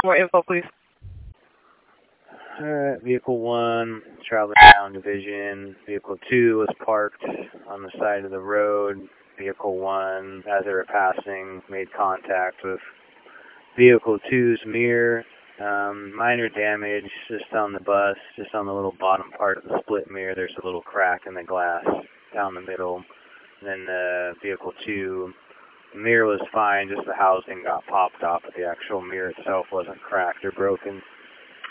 more info, please. Alright, Vehicle 1, traveling down Division. Vehicle 2 was parked on the side of the road. Vehicle 1, as they were passing, made contact with Vehicle 2's mirror. Minor damage just on the bus, just on the little bottom part of the split mirror. There's a little crack in the glass down the middle. And then Vehicle 2, the mirror was fine, just the housing got popped off, but the actual mirror itself wasn't cracked or broken.